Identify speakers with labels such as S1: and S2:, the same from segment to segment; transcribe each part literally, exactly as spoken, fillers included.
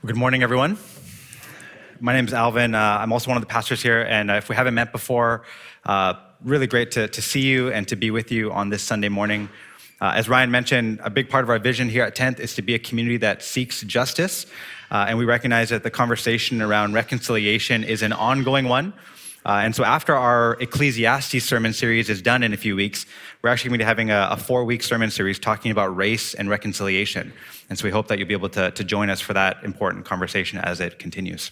S1: Good morning, everyone. My name is Alvin. Uh, I'm also one of the pastors here, and uh, if we haven't met before, uh, really great to, to see you and to be with you on this Sunday morning. Uh, as Ryan mentioned, a big part of our vision here at tenth is to be a community that seeks justice, uh, and we recognize that the conversation around reconciliation is an ongoing one. Uh, and so after our Ecclesiastes sermon series is done in a few weeks, we're actually going to be having a, a four-week sermon series talking about race and reconciliation. And so we hope that you'll be able to, to join us for that important conversation as it continues.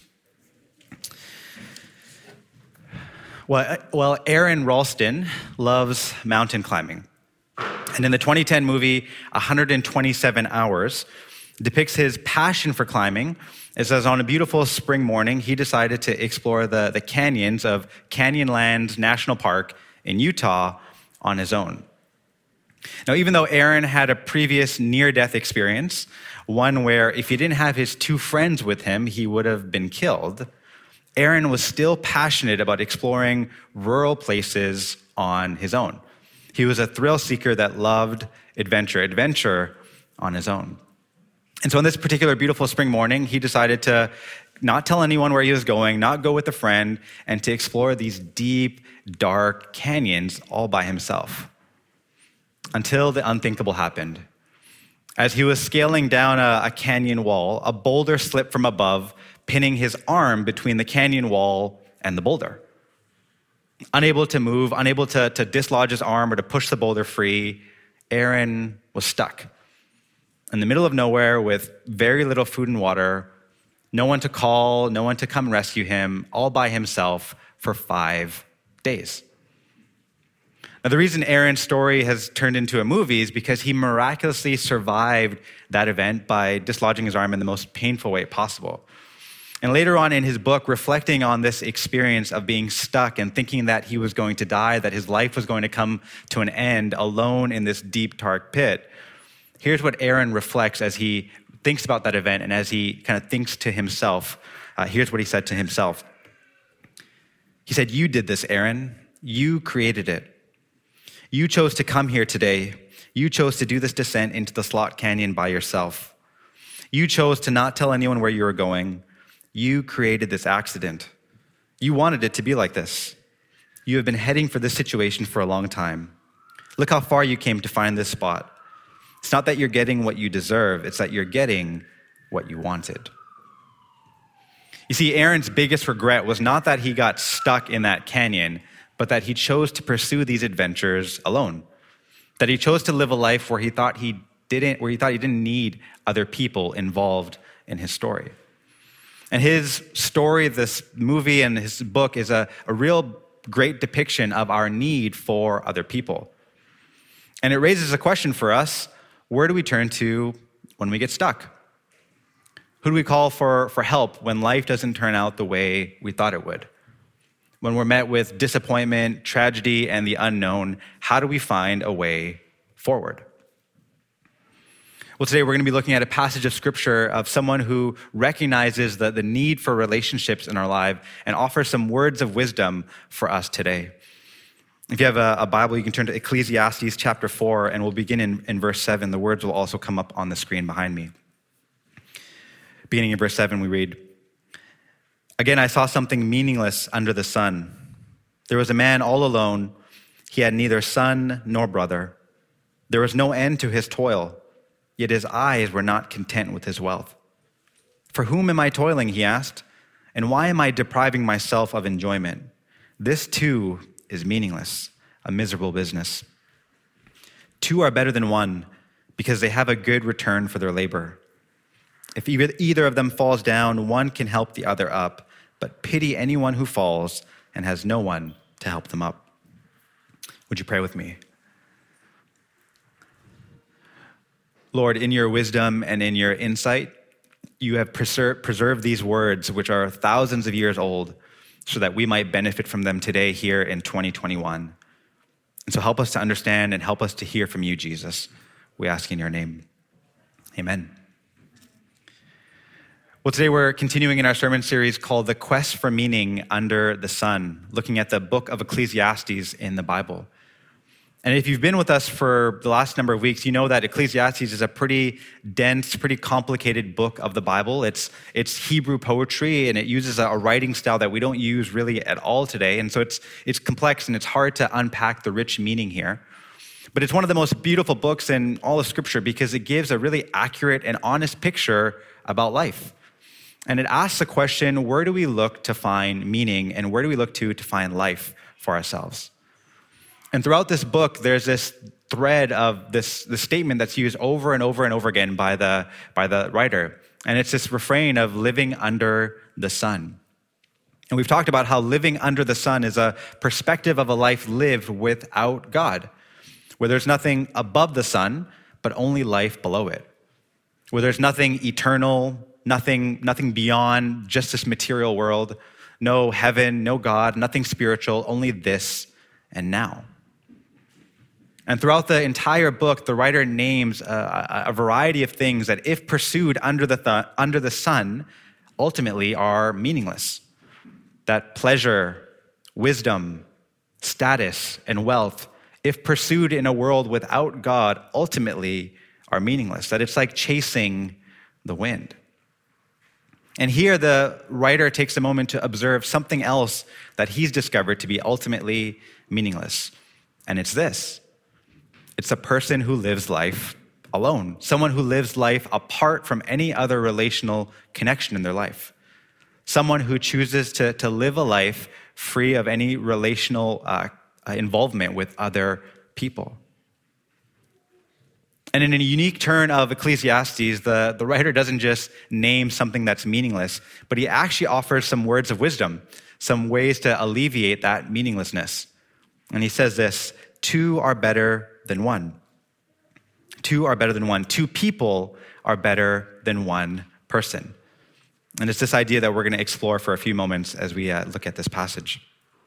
S1: Well, well, Aron Ralston loves mountain climbing. And in the twenty ten movie, one hundred twenty-seven hours, depicts his passion for climbing. It says on a beautiful spring morning, he decided to explore the, the canyons of Canyonlands National Park in Utah on his own. Now, even though Aron had a previous near-death experience, one where if he didn't have his two friends with him, he would have been killed, Aron was still passionate about exploring rural places on his own. He was a thrill seeker that loved adventure, adventure on his own. And so on this particular beautiful spring morning, he decided to not tell anyone where he was going, not go with a friend, and to explore these deep, dark canyons all by himself. Until the unthinkable happened. As he was scaling down a, a canyon wall, a boulder slipped from above, pinning his arm between the canyon wall and the boulder. Unable to move, unable to, to dislodge his arm or to push the boulder free, Aron was stuck in the middle of nowhere with very little food and water, no one to call, no one to come rescue him, all by himself for five days. Now, the reason Aron's story has turned into a movie is because he miraculously survived that event by dislodging his arm in the most painful way possible. And later on in his book, reflecting on this experience of being stuck and thinking that he was going to die, that his life was going to come to an end alone in this deep, dark pit, here's what Aron reflects as he thinks about that event and as he kind of thinks to himself. Uh, here's what he said to himself. He said, "You did this, Aron. You created it. You chose to come here today. You chose to do this descent into the Slot Canyon by yourself. You chose to not tell anyone where you were going. You created this accident. You wanted it to be like this. You have been heading for this situation for a long time. Look how far you came to find this spot. It's not that you're getting what you deserve, it's that you're getting what you wanted." You see, Aron's biggest regret was not that he got stuck in that canyon, but that he chose to pursue these adventures alone. That he chose to live a life where he thought he didn't, where he thought he didn't need other people involved in his story. And his story, this movie and his book is a, a real great depiction of our need for other people. And it raises a question for us: where do we turn to when we get stuck? Who do we call for, for help when life doesn't turn out the way we thought it would? When we're met with disappointment, tragedy, and the unknown, how do we find a way forward? Well, today we're going to be looking at a passage of scripture of someone who recognizes the, the need for relationships in our life and offers some words of wisdom for us today. If you have a, a Bible, you can turn to Ecclesiastes chapter four, and we'll begin in, in verse seven. The words will also come up on the screen behind me. Beginning in verse seven, we read, "Again, I saw something meaningless under the sun. There was a man all alone. He had neither son nor brother. There was no end to his toil, yet his eyes were not content with his wealth. For whom am I toiling, he asked, and why am I depriving myself of enjoyment? This too is meaningless, a miserable business. Two are better than one because they have a good return for their labor. If either of them falls down, one can help the other up, but pity anyone who falls and has no one to help them up." Would you pray with me? Lord, in your wisdom and in your insight, you have preser- preserved these words, which are thousands of years old, so that we might benefit from them today here in twenty twenty-one. And so help us to understand and help us to hear from you, Jesus. We ask in your name. Amen. Well, today we're continuing in our sermon series called The Quest for Meaning Under the Sun, looking at the book of Ecclesiastes in the Bible. And if you've been with us for the last number of weeks, you know that Ecclesiastes is a pretty dense, pretty complicated book of the Bible. It's, it's Hebrew poetry, and it uses a, a writing style that we don't use really at all today. And so it's, it's complex, and it's hard to unpack the rich meaning here. But it's one of the most beautiful books in all of Scripture because it gives a really accurate and honest picture about life. And it asks the question, where do we look to find meaning, and where do we look to to find life for ourselves? And throughout this book, there's this thread of this, this statement that's used over and over and over again by the, by the writer. And it's this refrain of living under the sun. And we've talked about how living under the sun is a perspective of a life lived without God, where there's nothing above the sun, but only life below it, where there's nothing eternal, nothing, nothing beyond just this material world, no heaven, no God, nothing spiritual, only this and now. And throughout the entire book, the writer names a, a variety of things that, if pursued under the, th- under the sun, ultimately are meaningless. That pleasure, wisdom, status, and wealth, if pursued in a world without God, ultimately are meaningless. That it's like chasing the wind. And here the writer takes a moment to observe something else that he's discovered to be ultimately meaningless. And it's this. It's a person who lives life alone, someone who lives life apart from any other relational connection in their life, someone who chooses to, to live a life free of any relational uh, involvement with other people. And in a unique turn of Ecclesiastes, the, the writer doesn't just name something that's meaningless, but he actually offers some words of wisdom, some ways to alleviate that meaninglessness. And he says this, two are better than one. Two are better than one. Two people are better than one person. And it's this idea that we're going to explore for a few moments as we uh, look at this passage.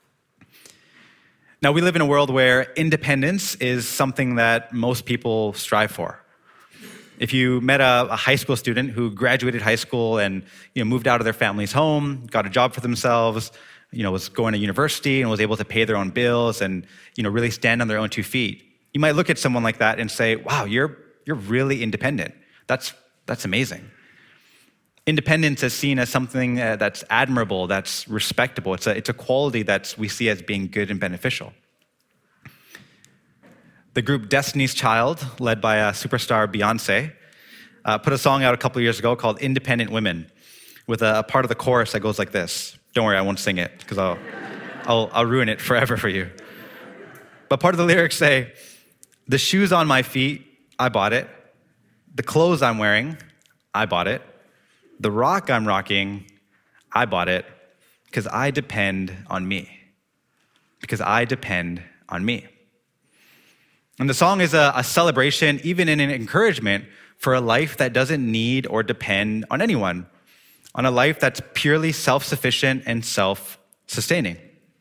S1: Now, we live in a world where independence is something that most people strive for. If you met a, a high school student who graduated high school and you know, moved out of their family's home, got a job for themselves, you know, was going to university and was able to pay their own bills and you know, really stand on their own two feet, you might look at someone like that and say, wow, you're, you're really independent. That's, that's amazing. Independence is seen as something uh, that's admirable, that's respectable. It's a, it's a quality that we see as being good and beneficial. The group Destiny's Child, led by uh, superstar Beyonce, uh, put a song out a couple years ago called Independent Women, with a, a part of the chorus that goes like this. Don't worry, I won't sing it, because I'll, I'll, I'll ruin it forever for you. But part of the lyrics say, the shoes on my feet, I bought it. The clothes I'm wearing, I bought it. The rock I'm rocking, I bought it because I depend on me. Because I depend on me. And the song is a, a celebration, even in an encouragement, for a life that doesn't need or depend on anyone, on a life that's purely self-sufficient and self-sustaining.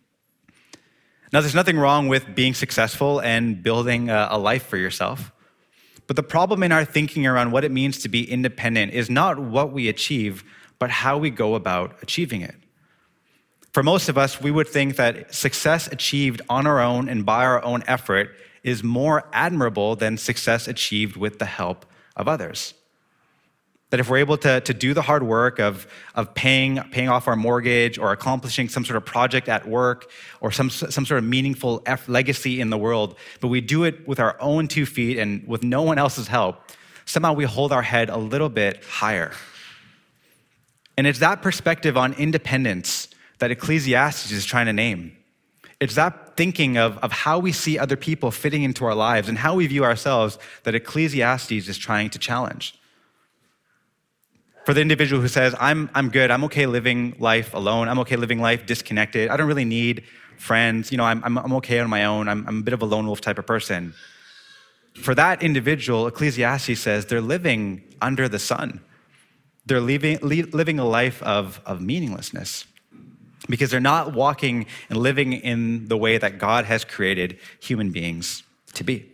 S1: Now, there's nothing wrong with being successful and building a, a life for yourself. But the problem in our thinking around what it means to be independent is not what we achieve, but how we go about achieving it. For most of us, we would think that success achieved on our own and by our own effort is more admirable than success achieved with the help of others. That if we're able to, to do the hard work of, of paying, paying off our mortgage or accomplishing some sort of project at work or some, some sort of meaningful F legacy in the world, but we do it with our own two feet and with no one else's help, somehow we hold our head a little bit higher. And it's that perspective on independence that Ecclesiastes is trying to name. It's that thinking of, of how we see other people fitting into our lives and how we view ourselves that Ecclesiastes is trying to challenge. For the individual who says, I'm, I'm good, I'm okay living life alone, I'm okay living life disconnected, I don't really need friends, you know, I'm, I'm, I'm okay on my own, I'm, I'm a bit of a lone wolf type of person. For that individual, Ecclesiastes says they're living under the sun. They're living, living a life of, of meaninglessness because they're not walking and living in the way that God has created human beings to be.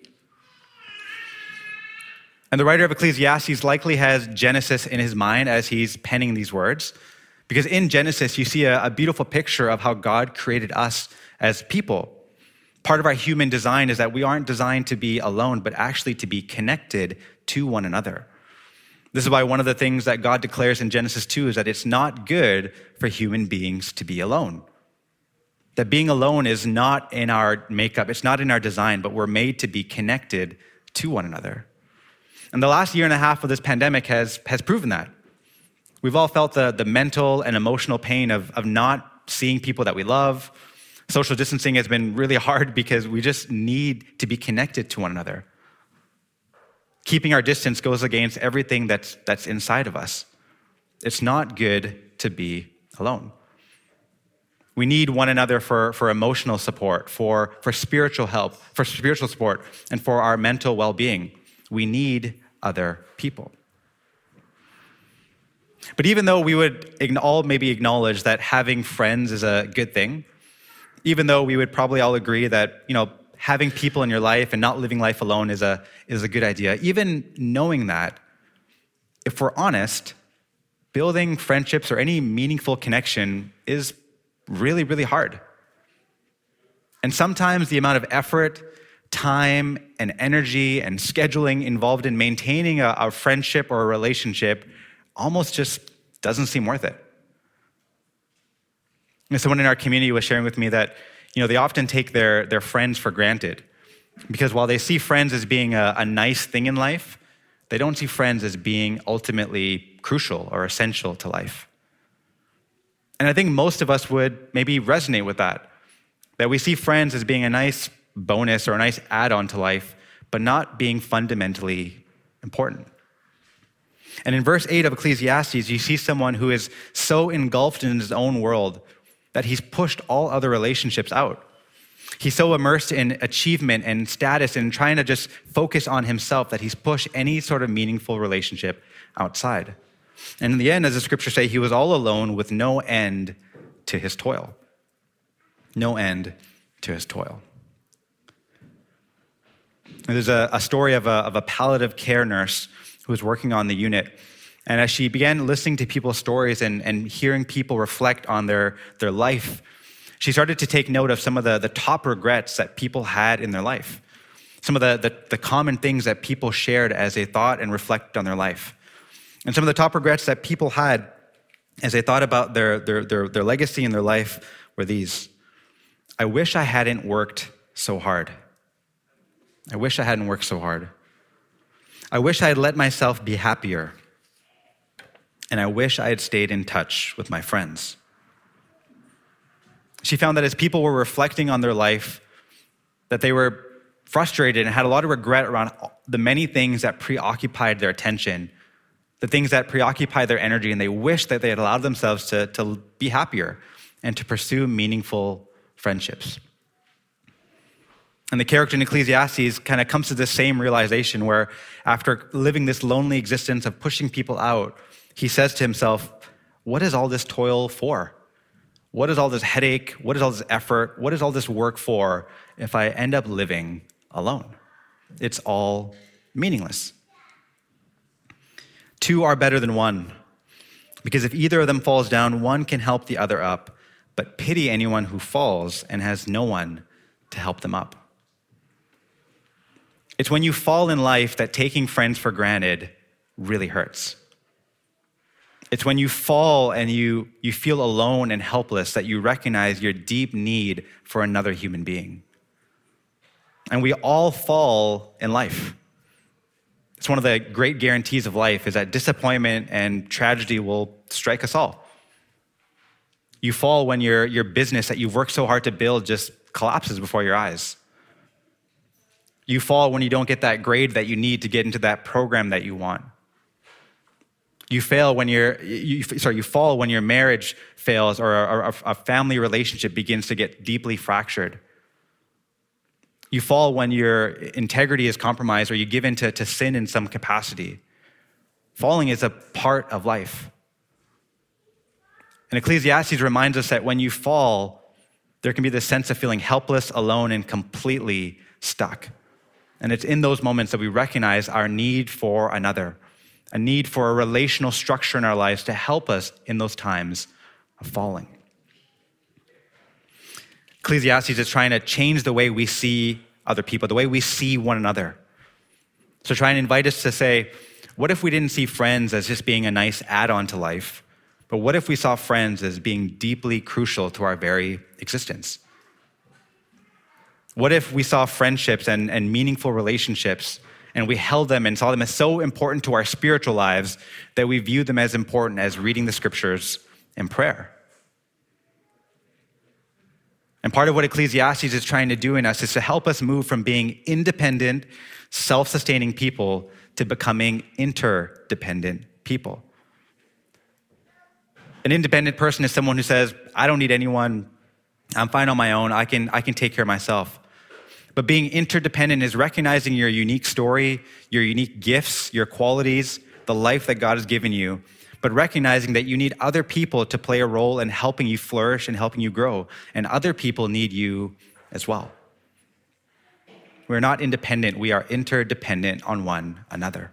S1: And the writer of Ecclesiastes likely has Genesis in his mind as he's penning these words, because in Genesis, you see a, a beautiful picture of how God created us as people. Part of our human design is that we aren't designed to be alone, but actually to be connected to one another. This is why one of the things that God declares in Genesis two is that it's not good for human beings to be alone. That being alone is not in our makeup, it's not in our design, but we're made to be connected to one another. And the last year and a half of this pandemic has, has proven that. We've all felt the, the mental and emotional pain of, of not seeing people that we love. Social distancing has been really hard because we just need to be connected to one another. Keeping our distance goes against everything that's, that's inside of us. It's not good to be alone. We need one another for, for emotional support, for, for spiritual help, for spiritual support, and for our mental well-being. We need other people. But even though we would all maybe acknowledge that having friends is a good thing, even though we would probably all agree that, you know, having people in your life and not living life alone is a, is a good idea, even knowing that, if we're honest, building friendships or any meaningful connection is really, really hard. And sometimes the amount of effort, time, and energy and scheduling involved in maintaining a, a friendship or a relationship almost just doesn't seem worth it. And someone in our community was sharing with me that, you know, they often take their, their friends for granted because while they see friends as being a, a nice thing in life, they don't see friends as being ultimately crucial or essential to life. And I think most of us would maybe resonate with that, that we see friends as being a nice bonus or a nice add-on to life, but not being fundamentally important. And in verse eight of Ecclesiastes, you see someone who is so engulfed in his own world that he's pushed all other relationships out. He's so immersed in achievement and status and trying to just focus on himself that he's pushed any sort of meaningful relationship outside. And in the end, as the scriptures say, he was all alone with no end to his toil. No end to his toil. And there's a, a story of a, of a palliative care nurse who was working on the unit. And as she began listening to people's stories and, and hearing people reflect on their, their life, she started to take note of some of the, the top regrets that people had in their life. Some of the, the, the common things that people shared as they thought and reflected on their life. And some of the top regrets that people had as they thought about their, their, their, their legacy and their life were these. I wish I hadn't worked so hard. I wish I hadn't worked so hard. I wish I had let myself be happier. And I wish I had stayed in touch with my friends. She found that as people were reflecting on their life, that they were frustrated and had a lot of regret around the many things that preoccupied their attention, the things that preoccupy their energy, and they wish that they had allowed themselves to, to be happier and to pursue meaningful friendships. And the character in Ecclesiastes kind of comes to the same realization where after living this lonely existence of pushing people out, he says to himself, what is all this toil for? What is all this headache? What is all this effort? What is all this work for if I end up living alone? It's all meaningless. Two are better than one, because if either of them falls down, one can help the other up, but pity anyone who falls and has no one to help them up. It's when you fall in life that taking friends for granted really hurts. It's when you fall and you, you feel alone and helpless that you recognize your deep need for another human being. And we all fall in life. It's one of the great guarantees of life is that disappointment and tragedy will strike us all. You fall when your, your business that you've worked so hard to build just collapses before your eyes. You fall when you don't get that grade that you need to get into that program that you want. You fail when your you, sorry, you fall when your marriage fails or a, a family relationship begins to get deeply fractured. You fall when your integrity is compromised or you give in to, to sin in some capacity. Falling is a part of life. And Ecclesiastes reminds us that when you fall, there can be this sense of feeling helpless, alone, and completely stuck. And it's in those moments that we recognize our need for another, a need for a relational structure in our lives to help us in those times of falling. Ecclesiastes is trying to change the way we see other people, the way we see one another. So trying to invite us to say, what if we didn't see friends as just being a nice add-on to life, but what if we saw friends as being deeply crucial to our very existence? What if we saw friendships and, and meaningful relationships and we held them and saw them as so important to our spiritual lives that we viewed them as important as reading the scriptures and prayer? And part of what Ecclesiastes is trying to do in us is to help us move from being independent, self-sustaining people to becoming interdependent people. An independent person is someone who says, I don't need anyone. I'm fine on my own. I can, I can take care of myself. But being interdependent is recognizing your unique story, your unique gifts, your qualities, the life that God has given you, but recognizing that you need other people to play a role in helping you flourish and helping you grow. And other people need you as well. We're not independent. We are interdependent on one another.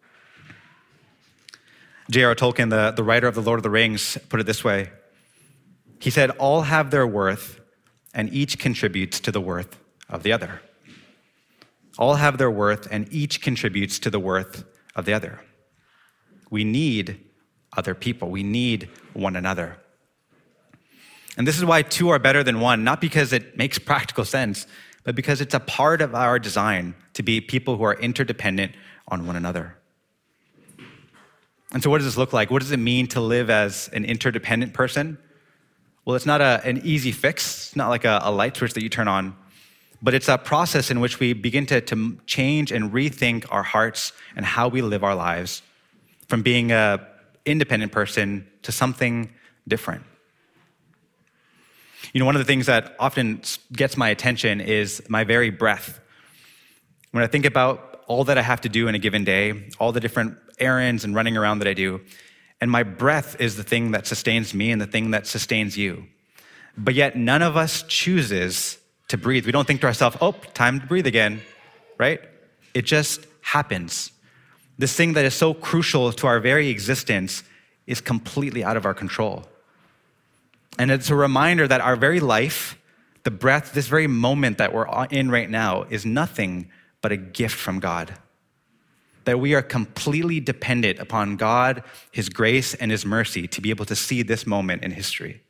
S1: J R R Tolkien, the, the writer of The Lord of the Rings, put it this way. He said, all have their worth, and each contributes to the worth of the other. All have their worth, and each contributes to the worth of the other. We need other people. We need one another. And this is why two are better than one, not because it makes practical sense, but because it's a part of our design to be people who are interdependent on one another. And so what does this look like? What does it mean to live as an interdependent person? Well, it's not a, an easy fix. It's not like a, a light switch that you turn on, but it's a process in which we begin to, to change and rethink our hearts and how we live our lives from being an independent person to something different. You know, one of the things that often gets my attention is my very breath. When I think about all that I have to do in a given day, all the different errands and running around that I do, and my breath is the thing that sustains me and the thing that sustains you. But yet none of us chooses to breathe. We don't think to ourselves, oh, time to breathe again, right? It just happens. This thing that is so crucial to our very existence is completely out of our control. And it's a reminder that our very life, the breath, this very moment that we're in right now is nothing but a gift from God. That we are completely dependent upon God, His grace, and His mercy to be able to see this moment in history.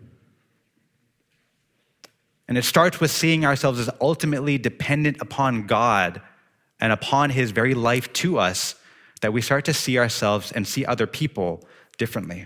S1: And it starts with seeing ourselves as ultimately dependent upon God and upon His very life to us, that we start to see ourselves and see other people differently.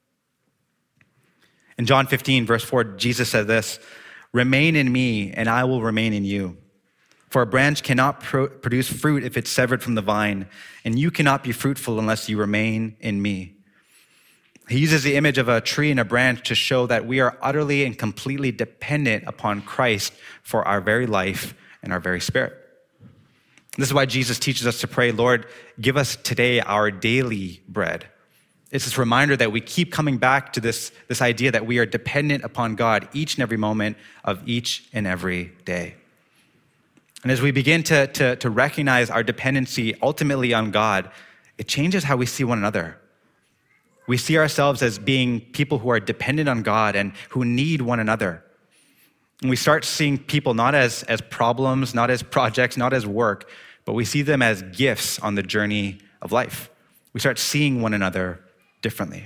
S1: In John fifteen, verse four, Jesus said this, "Remain in me, and I will remain in you. For a branch cannot pro- produce fruit if it's severed from the vine, and you cannot be fruitful unless you remain in me." He uses the image of a tree and a branch to show that we are utterly and completely dependent upon Christ for our very life and our very spirit. This is why Jesus teaches us to pray, Lord, give us today our daily bread. It's this reminder that we keep coming back to this, this idea that we are dependent upon God each and every moment of each and every day. And as we begin to, to, to recognize our dependency ultimately on God, it changes how we see one another. We see ourselves as being people who are dependent on God and who need one another. And we start seeing people not as, as problems, not as projects, not as work, but we see them as gifts on the journey of life. We start seeing one another differently.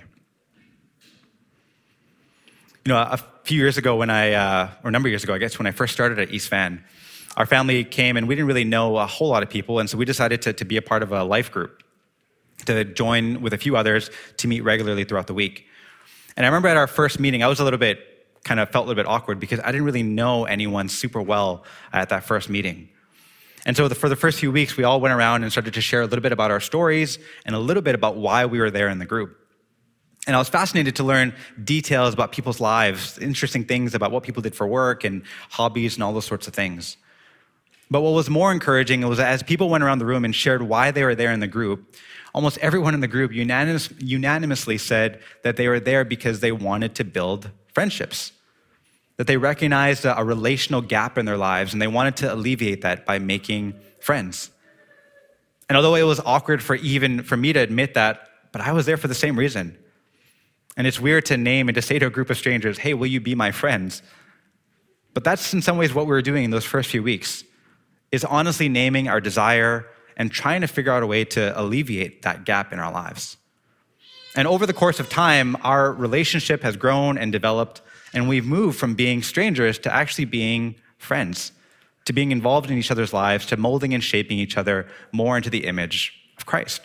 S1: You know, a few years ago when I, uh, or a number of years ago, I guess, when I first started at East Van, our family came and we didn't really know a whole lot of people. And so we decided to, to be a part of a life group, to join with a few others to meet regularly throughout the week. And I remember at our first meeting, I was a little bit, kind of felt a little bit awkward because I didn't really know anyone super well at that first meeting. And so the, for the first few weeks, we all went around and started to share a little bit about our stories and a little bit about why we were there in the group. And I was fascinated to learn details about people's lives, interesting things about what people did for work and hobbies and all those sorts of things. But what was more encouraging was as people went around the room and shared why they were there in the group, almost everyone in the group unanimous, unanimously said that they were there because they wanted to build friendships, that they recognized a, a relational gap in their lives and they wanted to alleviate that by making friends. And although it was awkward for even for me to admit that, but I was there for the same reason. And it's weird to name and to say to a group of strangers, hey, will you be my friends? But that's in some ways what we were doing in those first few weeks, is honestly naming our desire and trying to figure out a way to alleviate that gap in our lives. And over the course of time, our relationship has grown and developed, and we've moved from being strangers to actually being friends, to being involved in each other's lives, to molding and shaping each other more into the image of Christ.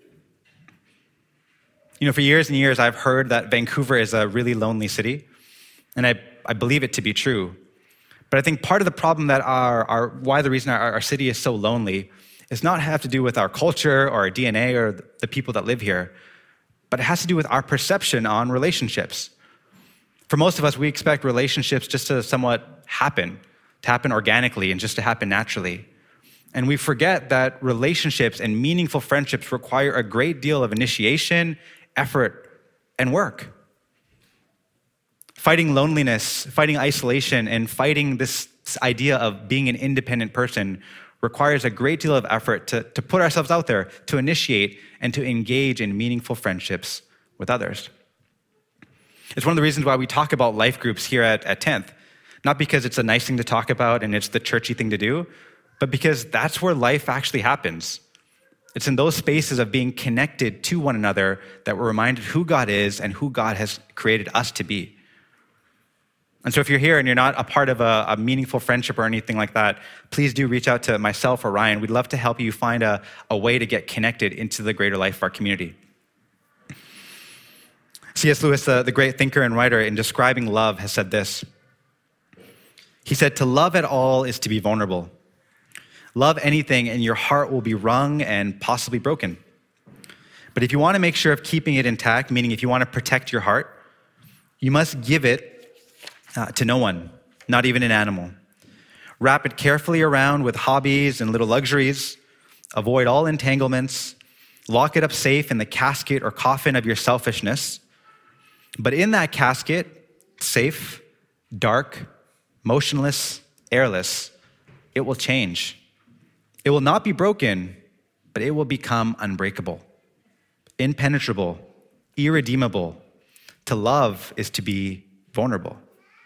S1: You know, for years and years, I've heard that Vancouver is a really lonely city, and I, I believe it to be true. But I think part of the problem that our, our why the reason our, our city is so lonely is not have to do with our culture or our D N A or the people that live here, but it has to do with our perception on relationships. For most of us, we expect relationships just to somewhat happen, to happen organically and just to happen naturally. And we forget that relationships and meaningful friendships require a great deal of initiation, effort, and work. Fighting loneliness, fighting isolation, and fighting this idea of being an independent person requires a great deal of effort to, to put ourselves out there, to initiate, and to engage in meaningful friendships with others. It's one of the reasons why we talk about life groups here at, at tenth. Not because it's a nice thing to talk about and it's the churchy thing to do, but because that's where life actually happens. It's in those spaces of being connected to one another that we're reminded who God is and who God has created us to be. And so if you're here and you're not a part of a, a meaningful friendship or anything like that, please do reach out to myself or Ryan. We'd love to help you find a, a way to get connected into the greater life of our community. C S Lewis, the, the great thinker and writer, in describing love, has said this. He said, "To love at all is to be vulnerable. Love anything and your heart will be wrung and possibly broken. But if you want to make sure of keeping it intact, meaning if you want to protect your heart, you must give it Uh, to no one, not even an animal. Wrap it carefully around with hobbies and little luxuries. Avoid all entanglements. Lock it up safe in the casket or coffin of your selfishness. But in that casket, safe, dark, motionless, airless, it will change. It will not be broken, but it will become unbreakable, impenetrable, irredeemable. To love is to be vulnerable."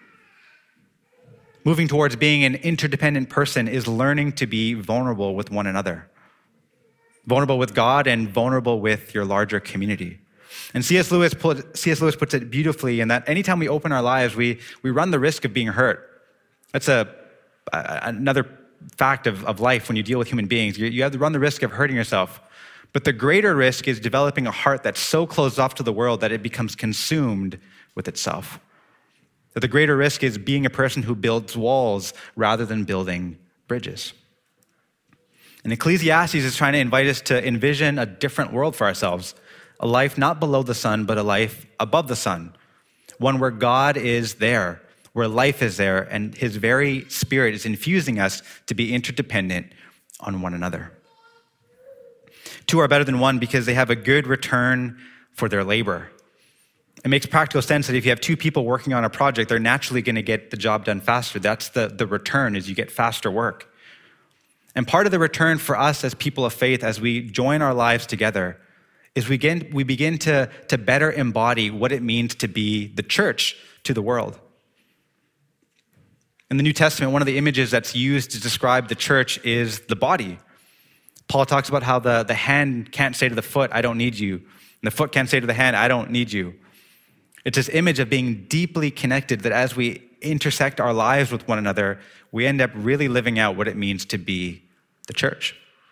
S1: Moving towards being an interdependent person is learning to be vulnerable with one another. Vulnerable with God and vulnerable with your larger community. And C S Lewis, put, C S Lewis puts it beautifully in that anytime we open our lives, we, we run the risk of being hurt. That's a, a another fact of, of life when you deal with human beings. You, you have to run the risk of hurting yourself. But the greater risk is developing a heart that's so closed off to the world that it becomes consumed with itself. That the greater risk is being a person who builds walls rather than building bridges. And Ecclesiastes is trying to invite us to envision a different world for ourselves, a life not below the sun, but a life above the sun, one where God is there, where life is there, and his very spirit is infusing us to be interdependent on one another. Two are better than one because they have a good return for their labor. It makes practical sense that if you have two people working on a project, they're naturally going to get the job done faster. That's the, the return, is you get faster work. And part of the return for us as people of faith, as we join our lives together, is we begin, we begin to, to better embody what it means to be the church to the world. In the New Testament, one of the images that's used to describe the church is the body. Paul talks about how the, the hand can't say to the foot, "I don't need you." And the foot can't say to the hand, "I don't need you." It's this image of being deeply connected that as we intersect our lives with one another, we end up really living out what it means to be the church.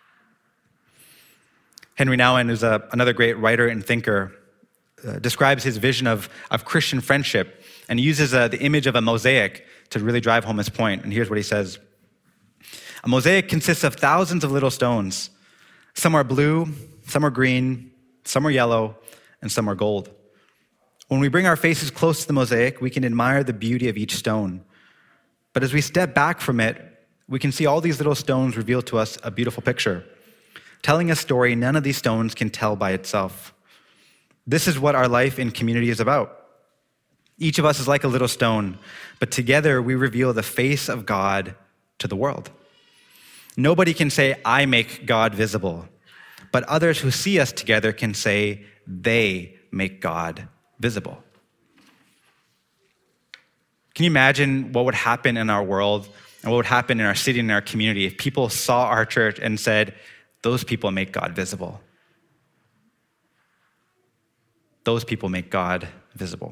S1: Henry Nouwen, who's a, another great writer and thinker, uh, describes his vision of, of Christian friendship and uses uh, the image of a mosaic to really drive home his point. And here's what he says. "A mosaic consists of thousands of little stones. Some are blue, some are green, some are yellow, and some are gold. When we bring our faces close to the mosaic, we can admire the beauty of each stone. But as we step back from it, we can see all these little stones reveal to us a beautiful picture, telling a story none of these stones can tell by itself. This is what our life in community is about. Each of us is like a little stone, but together we reveal the face of God to the world. Nobody can say, 'I make God visible,' but others who see us together can say, 'They make God visible.'" Can you imagine what would happen in our world and what would happen in our city and in our community if people saw our church and said, those people make God visible? Those people make God visible.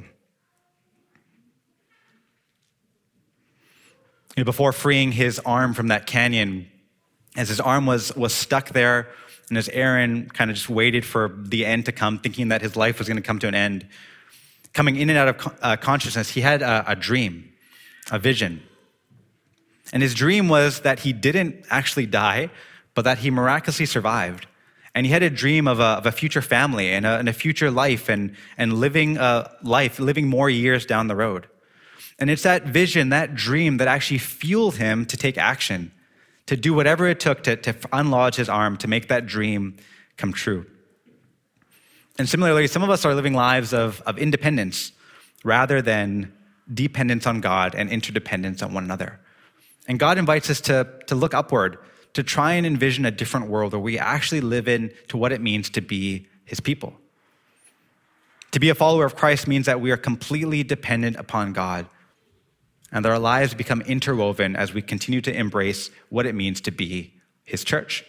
S1: You know, before freeing his arm from that canyon, as his arm was, was stuck there, and as Aaron kind of just waited for the end to come, thinking that his life was going to come to an end, coming in and out of uh, consciousness, he had a, a dream, a vision. And his dream was that he didn't actually die, but that he miraculously survived. And he had a dream of a, of a future family and a, and a future life and, and living a life, living more years down the road. And it's that vision, that dream that actually fueled him to take action, to do whatever it took to, to unlodge his arm, to make that dream come true. And similarly, some of us are living lives of, of independence rather than dependence on God and interdependence on one another. And God invites us to, to look upward, to try and envision a different world where we actually live into what it means to be his people. To be a follower of Christ means that we are completely dependent upon God, and that our lives become interwoven as we continue to embrace what it means to be his church.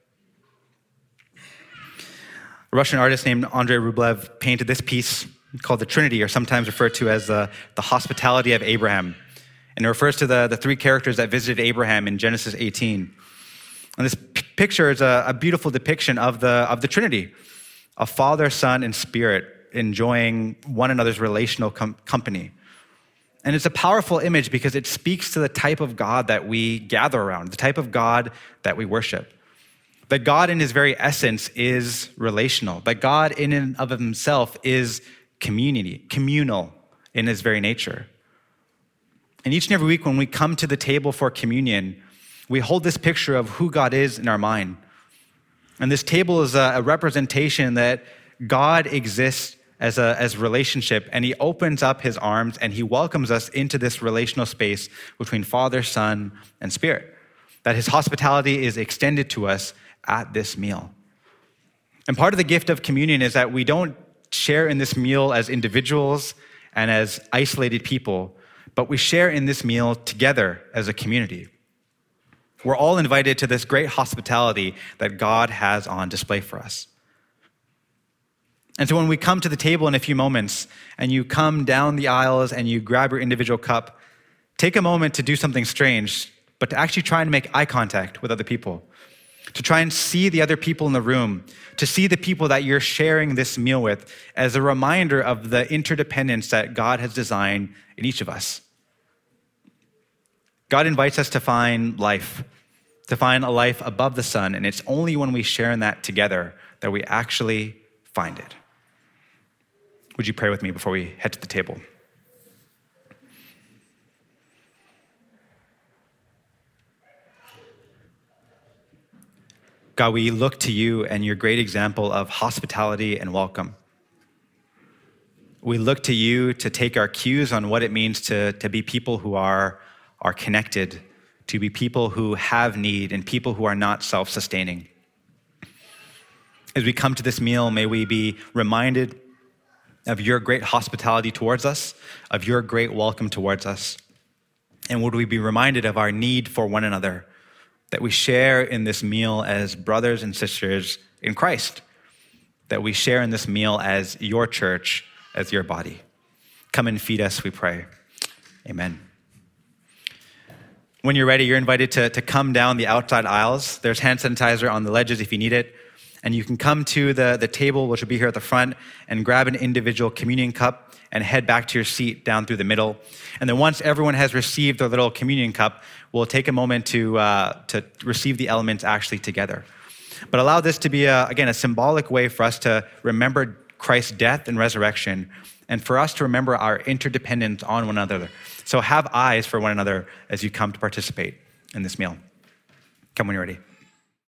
S1: A Russian artist named Andrei Rublev painted this piece called The Trinity, or sometimes referred to as the, the hospitality of Abraham. And it refers to the, the three characters that visited Abraham in Genesis eighteen. And this p- picture is a, a beautiful depiction of the, of the Trinity, of Father, Son, and Spirit enjoying one another's relational com- company. And it's a powerful image because it speaks to the type of God that we gather around, the type of God that we worship. That God in his very essence is relational. That God in and of himself is community, communal in his very nature. And each and every week when we come to the table for communion, we hold this picture of who God is in our mind. And this table is a, a representation that God exists as a as relationship, and he opens up his arms and he welcomes us into this relational space between Father, Son, and Spirit. That his hospitality is extended to us at this meal. And part of the gift of communion is that we don't share in this meal as individuals and as isolated people, but we share in this meal together as a community. We're all invited to this great hospitality that God has on display for us. And so when we come to the table in a few moments and you come down the aisles and you grab your individual cup, take a moment to do something strange, but to actually try and make eye contact with other people, to try and see the other people in the room, to see the people that you're sharing this meal with as a reminder of the interdependence that God has designed in each of us. God invites us to find life, to find a life above the sun, and it's only when we share in that together that we actually find it. Would you pray with me before we head to the table? God, we look to you and your great example of hospitality and welcome. We look to you to take our cues on what it means to, to be people who are, are connected, to be people who have need and people who are not self-sustaining. As we come to this meal, may we be reminded of your great hospitality towards us, of your great welcome towards us. And would we be reminded of our need for one another, that we share in this meal as brothers and sisters in Christ, that we share in this meal as your church, as your body. Come and feed us, we pray. Amen. When you're ready, you're invited to, to come down the outside aisles. There's hand sanitizer on the ledges if you need it. And you can come to the, the table, which will be here at the front, and grab an individual communion cup and head back to your seat down through the middle. And then once everyone has received their little communion cup, we'll take a moment to, uh, to receive the elements actually together. But allow this to be, a, again, a symbolic way for us to remember Christ's death and resurrection, and for us to remember our interdependence on one another. So have eyes for one another as you come to participate in this meal. Come when you're ready.